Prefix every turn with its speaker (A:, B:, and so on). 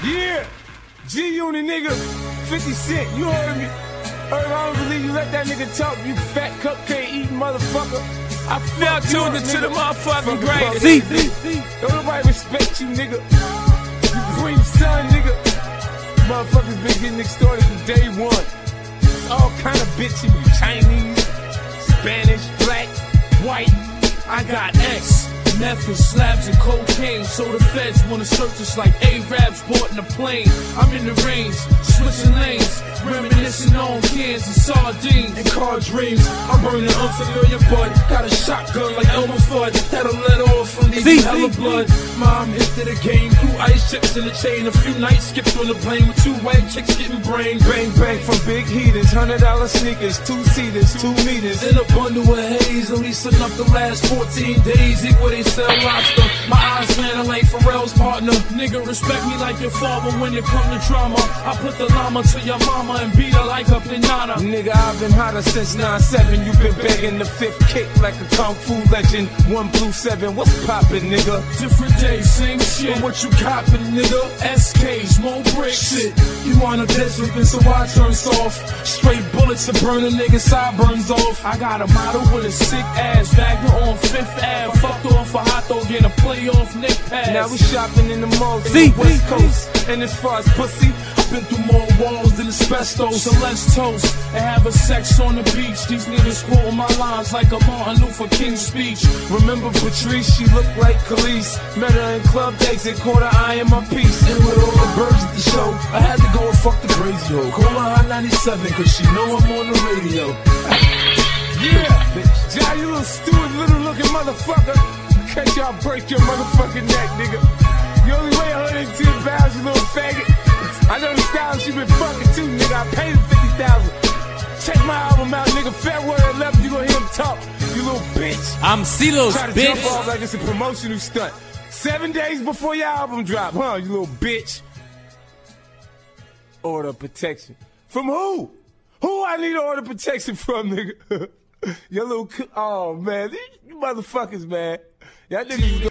A: Yeah, G-Unit nigga, 50 Cent, you heard me. I don't believe you let that nigga talk, you fat cupcake eating motherfucker. I now tuned into the motherfucking greatest. Don't nobody respect you, nigga. You queen son, nigga. Motherfuckers been getting extorted from day one. It's all kind of bitching, you Chinese, Spanish, black, white.
B: I got X, meth and slabs and cocaine, so the feds wanna search us like Arabs bought in a plane. I'm in the range, switching lanes, reminiscing on cans and sardines and car dreams. I'm burning unfamiliar bud, got a shotgun like Elmer Fudd that'll let off and leave you hella blood. Mom hit to the game, 2 ice chips in the chain, a few nights skipped on the plane with 2 white chicks getting brain.
A: Bang bang from big heaters, $100 sneakers, 2-seaters, 2 meters.
B: In a bundle of haze, at least enough to last 14 days. Eat where they sell lobster. My eyes slanted like Pharrell's partner. Nigga, respect me like your father when it come to drama. I put the llama to your mama and beat her like a pinata.
A: Nigga, I've been hotter since 9-7. You been begging the 5th kick like a kung fu legend. 1 blue 7, what's poppin', nigga?
B: Different day, same shit. But what you coppin', nigga? SKs, more bricks. Shit, you wanna dead flippin', so I turn soft. Straight bullets to burn a nigga sideburns off. I got a model with a sick ass, Wagner on 5th Ave. Fucked off a hot dog in a playoff Nick pass.
A: Now we shopping in the malls on the West Coast. And as far as pussy,
B: I've been through more walls than asbestos. So let's toast and have a sex on the beach. These niggas quoting my lines like a Martin Luther King speech.
A: Remember Patrice, she looked like Khalees. Met her in Club Exit, caught her eye in my piece.
B: And with all the birds at the show, I had to go and fuck the crazy hoe. Call her Hot 97, cause she know I'm on the radio.
A: Yeah, Jai, you little stupid little looking motherfucker. Catch y'all break your motherfucking neck, nigga. You only weigh 110 pounds, you little faggot. I know the style she been fucking too, nigga. I paid him 50,000. Check my album out, nigga. February 11th, you gonna hear him talk. You little bitch.
C: I'm CeeLo's,
A: Try to
C: bitch.
A: jump off like it's a promotional stunt. 7 days before your album drop, huh, you little bitch? Order protection. From who? Who I need order protection from, nigga? Your little, oh man, you motherfuckers, man. Y'all niggas